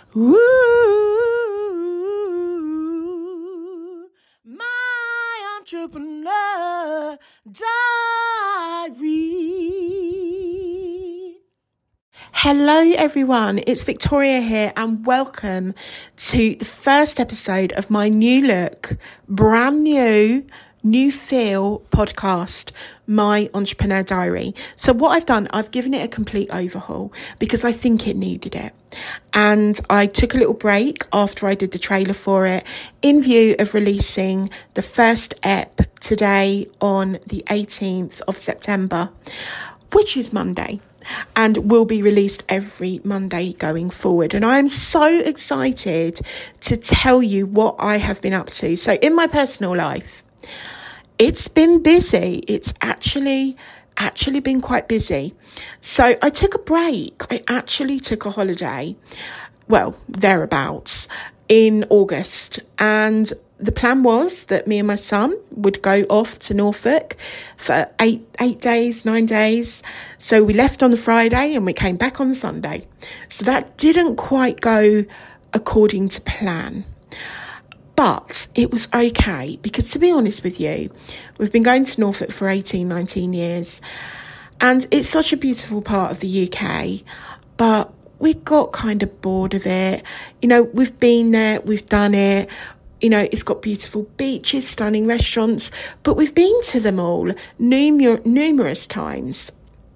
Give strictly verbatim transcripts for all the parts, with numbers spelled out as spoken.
Ooh, my entrepreneur diary. Hello everyone, it's Victoria here and welcome to the first episode of my new look, brand new, new feel podcast, My Entrepreneur Diary. So what I've done, I've given it a complete overhaul because I think it needed it. And I took a little break after I did the trailer for it in view of releasing the first ep today on the eighteenth of September, which is Monday, and will be released every Monday going forward. And I'm so excited to tell you what I have been up to. So in my personal life, it's been busy. It's actually, actually been quite busy. So I took a break. I actually took a holiday, well, thereabouts, in August. And the plan was that me and my son would go off to Norfolk for eight, eight days, nine days. So we left on the Friday and we came back on the Sunday. So that didn't quite go according to plan. But it was okay because, to be honest with you, we've been going to Norfolk for eighteen, nineteen years and it's such a beautiful part of the U K, but we got kind of bored of it. You know, we've been there, we've done it. You know, it's got beautiful beaches, stunning restaurants, but we've been to them all numer- numerous times.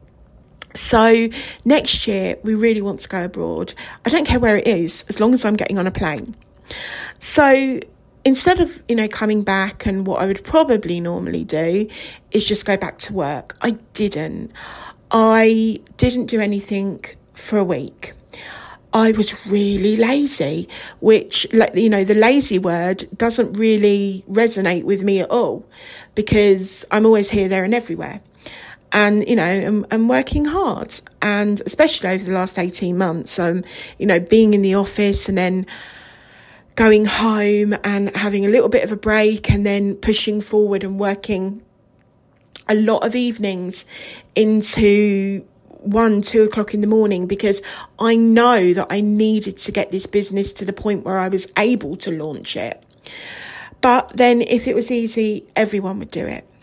So next year, we really want to go abroad. I don't care where it is, as long as I'm getting on a plane. So instead of, you know, coming back and what I would probably normally do is just go back to work, I didn't. I didn't do anything for a week. I was really lazy, which, you know, the lazy word doesn't really resonate with me at all because I'm always here, there and everywhere. And, you know, I'm, I'm working hard, and especially over the last eighteen months, um, you know, being in the office and then going home and having a little bit of a break and then pushing forward and working a lot of evenings into one, two o'clock in the morning because I know that I needed to get this business to the point where I was able to launch it. But then if it was easy, everyone would do it.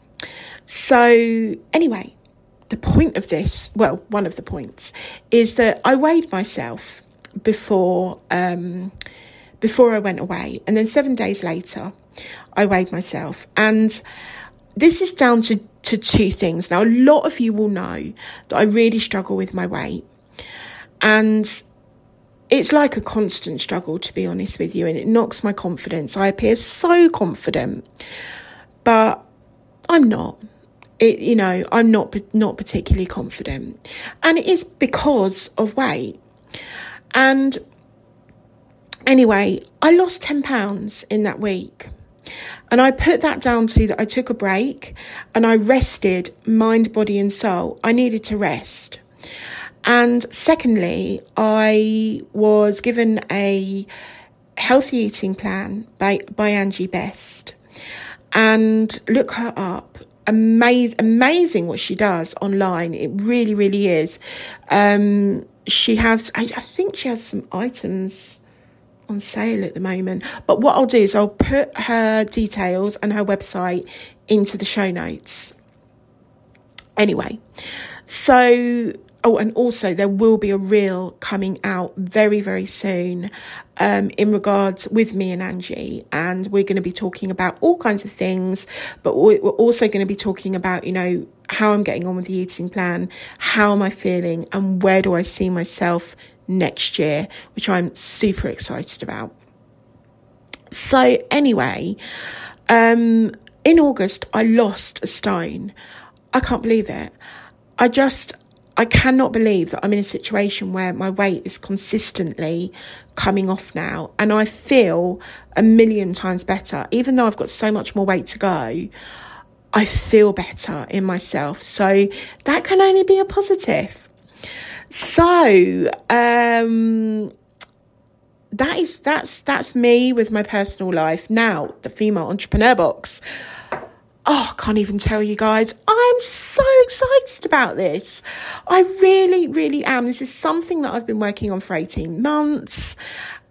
So anyway, the point of this, well, one of the points is that I weighed myself before, um, before I went away. And then seven days later, I weighed myself. And this is down to, to two things. Now, a lot of you will know that I really struggle with my weight. And it's like a constant struggle, to be honest with you. And it knocks my confidence. I appear so confident, but I'm not. It, you know, I'm not, not particularly confident. And it is because of weight. And anyway, I lost ten pounds in that week. And I put that down to that I took a break and I rested mind, body and soul. I needed to rest. And secondly, I was given a healthy eating plan by, by Angie Best. And look her up. Amazing, amazing what she does online. It really, really is. Um, she has, I, I think she has some items on sale at the moment, but what I'll do is I'll put her details and her website into the show notes. Anyway, so oh, and also there will be a reel coming out very, very soon um, in regards with me and Angie, and we're going to be talking about all kinds of things, but we're also going to be talking about, you know, how I'm getting on with the eating plan, how am I feeling, and where do I see myself next year, which I'm super excited about. So anyway, um, in August, I lost a stone. I can't believe it. I just, I cannot believe that I'm in a situation where my weight is consistently coming off now. And I feel a million times better. Even though I've got so much more weight to go, I feel better in myself. So that can only be a positive. So, um, that is, that's, that's me with my personal life. Now, the female entrepreneur box. Oh, I can't even tell you guys. I'm so excited about this. I really, really am. This is something that I've been working on for eighteen months.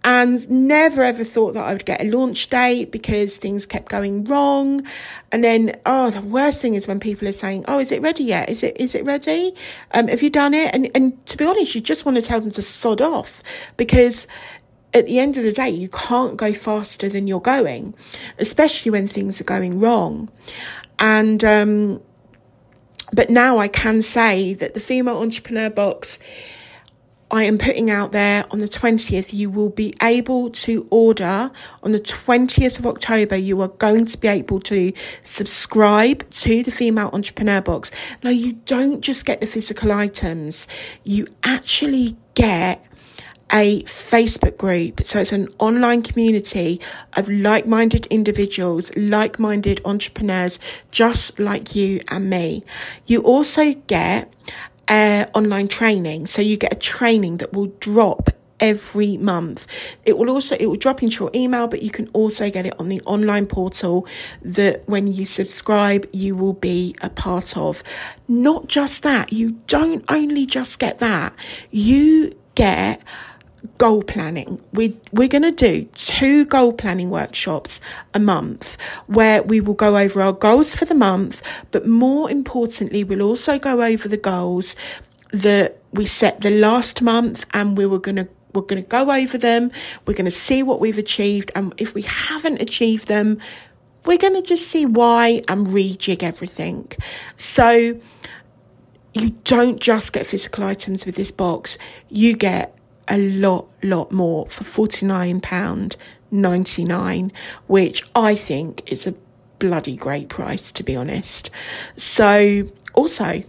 and never ever thought that I would get a launch date because things kept going wrong. And then, oh, the worst thing is when people are saying, oh, is it ready yet? Is it, is it ready? Um, have you done it? And, and to be honest, you just want to tell them to sod off, because at the end of the day, you can't go faster than you're going, especially when things are going wrong. And, um, but now I can say that the Female Entrepreneur Box I am putting out there on the twentieth. You will be able to order on the twentieth of October. You are going to be able to subscribe to the Female Entrepreneur Box. Now, you don't just get the physical items. You actually get a Facebook group. So it's an online community of like-minded individuals, like-minded entrepreneurs, just like you and me. You also get Uh, online training. So you get a training that will drop every month. It will also, it will drop into your email, but you can also get it on the online portal that when you subscribe, you will be a part of. Not just that, you don't only just get that, you get goal planning. We, we're going to do two goal planning workshops a month where we will go over our goals for the month, but more importantly, we'll also go over the goals that we set the last month, and we were going to we're going to go over them. We're going to see what we've achieved, and if we haven't achieved them, we're going to just see why and rejig everything. So you don't just get physical items with this box, you get a lot, lot more for forty-nine pounds ninety-nine, which I think is a bloody great price, to be honest. So also,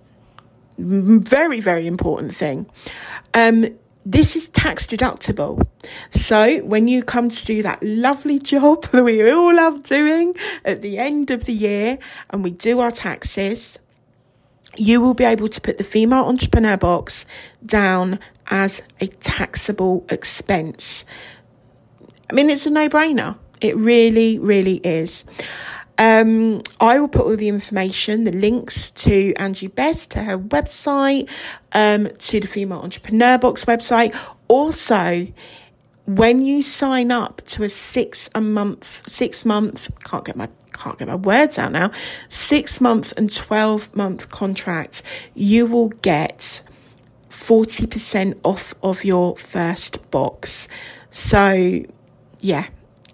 very, very important thing. Um, this is tax deductible. So when you come to do that lovely job that we all love doing at the end of the year and we do our taxes, you will be able to put the Female Entrepreneur Box down as a taxable expense. I mean, it's a no-brainer. It really, really is. Um, I will put all the information, the links to Angie Best, to her website, um, to the Female Entrepreneur Box website. Also, when you sign up to a six a month, six month, can't get my can't get my words out now, six month and twelve month contracts, you will get forty percent off of your first box. So, yeah,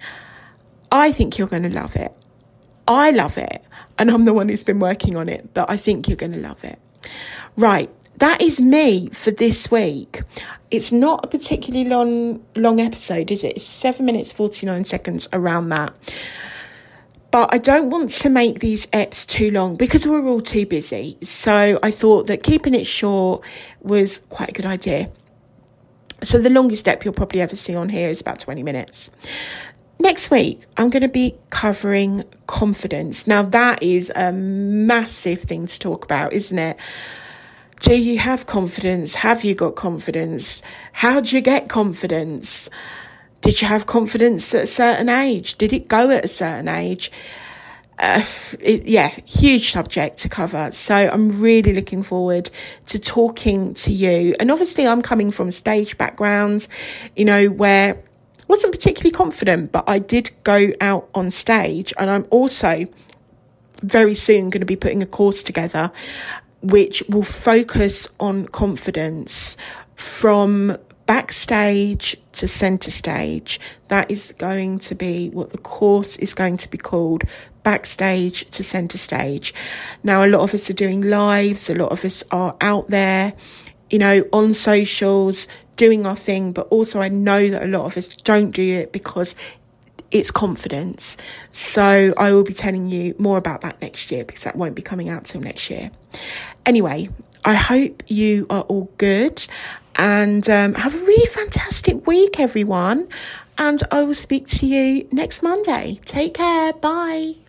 I think you're going to love it. I love it, and I'm the one who's been working on it, but I think you're going to love it. Right, that is me for this week. It's not a particularly long, long episode, is it? It's seven minutes, forty-nine seconds, around that. But I don't want to make these eps too long because we're all too busy. So I thought that keeping it short was quite a good idea. So the longest ep you'll probably ever see on here is about twenty minutes. Next week, I'm going to be covering confidence. Now, that is a massive thing to talk about, isn't it? Do you have confidence? Have you got confidence? How do you get confidence? Did you have confidence at a certain age? Did it go at a certain age? Uh, it, yeah, huge subject to cover. So I'm really looking forward to talking to you. And obviously, I'm coming from a stage background, you know, where wasn't particularly confident, but I did go out on stage, and I'm also very soon going to be putting a course together which will focus on confidence from backstage to centre stage. That is going to be what the course is going to be called, backstage to centre stage. Now, a lot of us are doing lives, a lot of us are out there, you know, on socials, doing our thing, but also I know that a lot of us don't do it because it's confidence. So I will be telling you more about that next year because that won't be coming out till next year. Anyway, I hope you are all good and um, have a really fantastic week, everyone. And I will speak to you next Monday. Take care. Bye.